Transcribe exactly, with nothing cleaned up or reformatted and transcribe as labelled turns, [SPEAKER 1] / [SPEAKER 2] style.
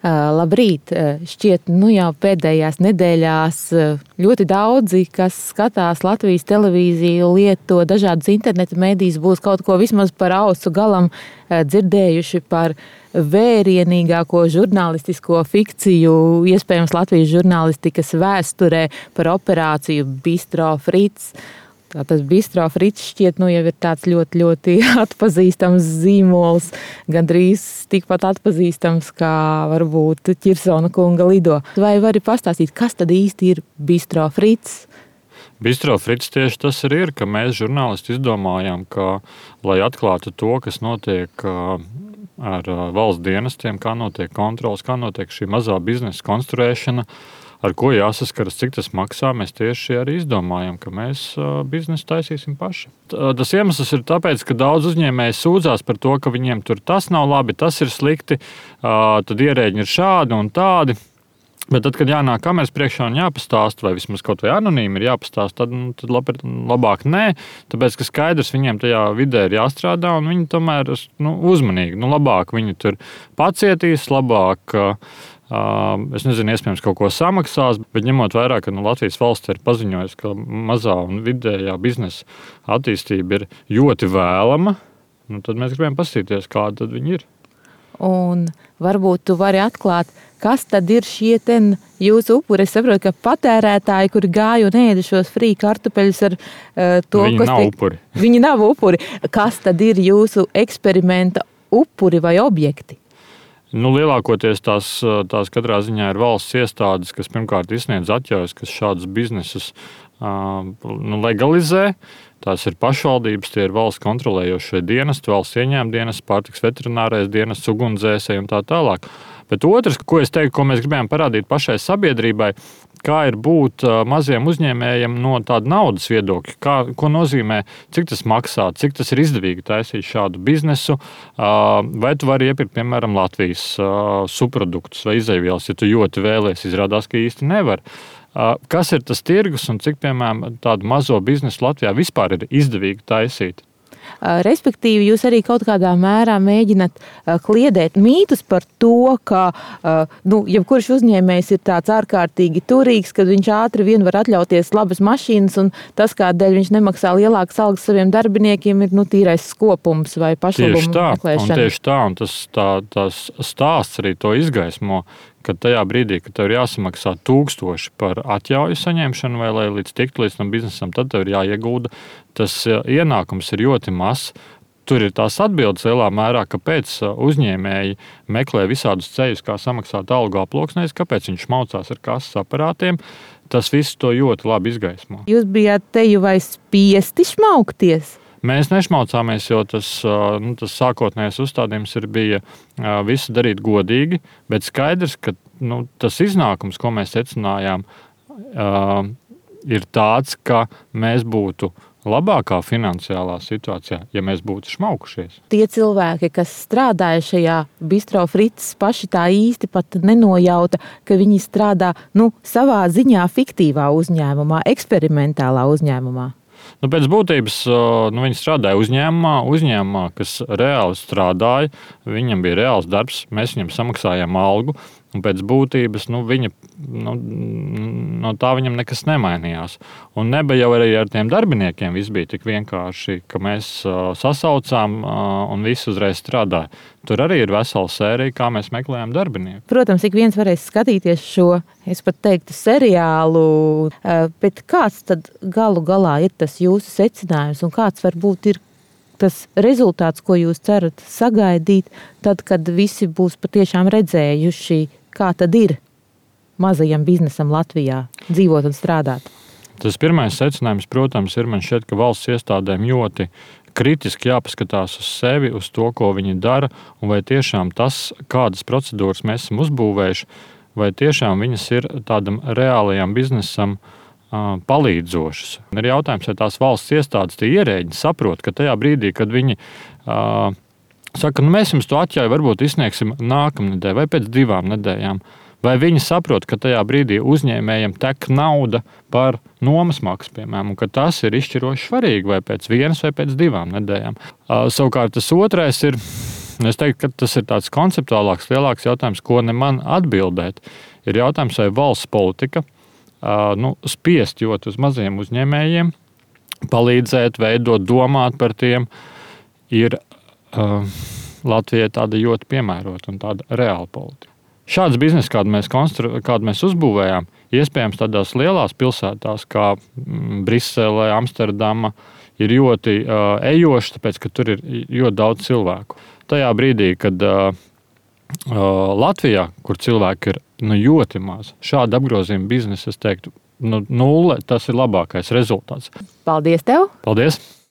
[SPEAKER 1] Labrīt! Šķiet, nu jau pēdējās nedēļās ļoti daudzi, kas skatās Latvijas televīziju, lieto dažādas interneta mēdīs, būs kaut ko vismaz par ausu galam dzirdējuši par vērienīgāko žurnālistisko fikciju, iespējams Latvijas žurnālistikas vēsturē, par operāciju Bistro Frits. Tas Bistro Frits šķiet, nu jau ir tāds ļoti, ļoti atpazīstams zīmols, gandrīz tikpat atpazīstams kā varbūt Ķirsona kunga lido. Vai vari pastāstīt, kas tad īsti ir Bistro Frits?
[SPEAKER 2] Bistro Frits tieši tas arī ir, ka mēs žurnālisti izdomājām, ka, lai atklātu to, kas notiek ar valsts dienestiem, kā notiek kontrols, kā notiek šī mazā biznesa konstruēšana, ar ko jāsaskaras, cik tas maksā, mēs tieši arī izdomājam, ka mēs biznesu taisīsim paši. Tas iemesls ir tāpēc, ka daudz uzņēmēji sūdzās par to, ka viņiem tur tas nav labi, tas ir slikti, tad ierēģi ir šādi un tādi. Bet tad, kad jānāk kameras priekšā un jāpastāst, vai vismaz kaut vai anonīmi ir jāpastāst, tad, nu, tad labāk nē, tāpēc, ka skaidrs viņiem tajā vidē ir jāstrādā, un viņi tomēr nu, uzmanīgi. Nu, labāk viņi tur pacietīs, labāk, es nezinu, iespējams kaut ko samaksās, bet ņemot vērā, ka nu, Latvijas valsts ir paziņojusi, ka mazā un vidējā biznesa attīstība ir ļoti vēlama, nu, tad mēs gribējām paskatīties, kāda tad viņi ir.
[SPEAKER 1] Un varbūt tu vari atklāt, kas tad ir šie ten jūsu upuri. Es saprotu, ka patērētāji, kuri gāja un ēda šos frī kartupeļus ar uh, to,
[SPEAKER 2] viņi
[SPEAKER 1] kas
[SPEAKER 2] nav
[SPEAKER 1] tiek...
[SPEAKER 2] upuri.
[SPEAKER 1] Viņi nav upuri. Kas tad ir jūsu eksperimenta upuri vai objekti?
[SPEAKER 2] Nu, lielākoties tās, tās katrā ziņā ir valsts iestādes, kas pirmkārt izsniedz atļaujas, kas šādus biznesus uh, nu, legalizē. Tās ir pašvaldības, tie ir valsts kontrolējošie dienesti, valsts ieņēmuma dienesti, pārtiks veterinārais dienests, ugunsdzēsēji un tā tālāk. Bet otrs, ko es teiktu, ko mēs gribējām parādīt pašai sabiedrībai, kā ir būt maziem uzņēmējiem no tāda naudas viedokļa, kā, ko nozīmē, cik tas maksā, cik tas ir izdevīgi taisīt šādu biznesu, vai tu vari iepirkt, piemēram, Latvijas subproduktus vai izeivielas, ja tu ļoti vēlies, izrādās, ka īsti nevar. Kas ir tas tirgus un cik, piemēram, tādu mazo biznesu Latvijā vispār ir izdevīgi taisīt?
[SPEAKER 1] Respektīvi, jūs arī kaut kādā mērā mēģināt kliedēt mītus par to, ka nu, jebkurš uzņēmējs ir tāds ārkārtīgi turīgs, kad viņš ātri vien var atļauties labas mašīnas, un tas, kādēļ viņš nemaksā lielākas algas saviem darbiniekiem, ir nu, tīrais skopums vai pašlabumu meklēšana.
[SPEAKER 2] Tieši tā, un tas tā, tās stāsts arī to izgaismo, ka tajā brīdī, kad tev ir jāsamaksā tūkstoši par atļauju saņemšanu vai lai līdz tikt līdz tam biznesam, tad tev ir jāiegulda. Tas ienākums ir ļoti mazs. Tur ir tās atbildes lielā mērā, kāpēc uzņēmēji meklē visādus ceļus, kā samaksāt algu aploksnēs, kāpēc viņš maucās ar kases aparātiem. Tas viss to ļoti labi izgaismo.
[SPEAKER 1] Jūs bijāt teju vai spiesti šmaukties?
[SPEAKER 2] Mēs nešmaucāmies, jo tas, nu, tas sākotnējais uzstādījums ir bija visu darīt godīgi, bet skaidrs, ka nu, tas iznākums, ko mēs secinājām, ir tāds, ka mēs būtu labākā finansiālā situācijā, ja mēs būtu šmaukušies.
[SPEAKER 1] Tie cilvēki, kas strādāja šajā Bistro Frits, paši tā īsti pat nenojauta, ka viņi strādā nu, savā ziņā fiktīvā uzņēmumā, eksperimentālā uzņēmumā.
[SPEAKER 2] Nu, pēc būtības nu, viņi strādāja uzņēmumā, uzņēmumā, kas reāli strādāja, viņam bija reāls darbs, mēs viņam samaksājām algu, un pēc būtības nu, viņa, nu, no tā viņam nekas nemainījās. Un nebija jau arī ar tiem darbiniekiem, viss bija tik vienkārši, ka mēs sasaucām un visi uzreiz strādāja. Tur arī ir vesela sērija, kā mēs meklējam darbinieku.
[SPEAKER 1] Protams, ik viens varēs skatīties šo, es pat teiktu, seriālu, bet kāds tad galu galā ir tas jūsu secinājums un kāds varbūt ir tas rezultāts, ko jūs cerat sagaidīt, tad, kad visi būs patiešām redzējuši, kā tad ir mazajam biznesam Latvijā dzīvot un strādāt?
[SPEAKER 2] Tas pirmais secinājums, protams, ir man šķiet, ka valsts iestādēm ļoti kritiski jāpaskatās uz sevi, uz to, ko viņi dara, un vai tiešām tas, kādas procedūras mēs esam uzbūvējuši, vai tiešām viņas ir tādam reālajam biznesam uh, palīdzošas. Ir jautājums, vai tās valsts iestādes, tie ierēģi saprot, ka tajā brīdī, kad viņi uh, saka, nu mēs jums to atļauju varbūt izsniegsim nākamnedēļ vai pēc divām nedēļām, vai viņi saprot, ka tajā brīdī uzņēmējiem tek nauda par nomas maksu, piemēram, un ka tas ir izšķiroši svarīgi vai pēc vienas vai pēc divām nedēļām. Uh, savukārt tas otrais ir es teiktu, ka tas ir tāds konceptuālāks, lielāks jautājums, ko ne man atbildēt. Ir jautājums, vai valsts politika uh, nu, spiest jūt uz maziem uzņēmējiem, palīdzēt, veidot, domāt par tiem, ir uh, Latvijai tāda ļoti piemērota un tāda reāla politika. Šāds bizness, kādu mēs, konstru, kādu mēs uzbūvējām, iespējams tādās lielās pilsētās kā Brisele, Amsterdama, ir ļoti uh, ejoši, tāpēc, ka tur ir ļoti daudz cilvēku. Tajā brīdī, kad uh, uh, Latvijā, kur cilvēki ir nu, ļoti maz, šāda apgrozījuma biznesa, es teiktu, nu, nulle, tas ir labākais rezultāts.
[SPEAKER 1] Paldies tev!
[SPEAKER 2] Paldies!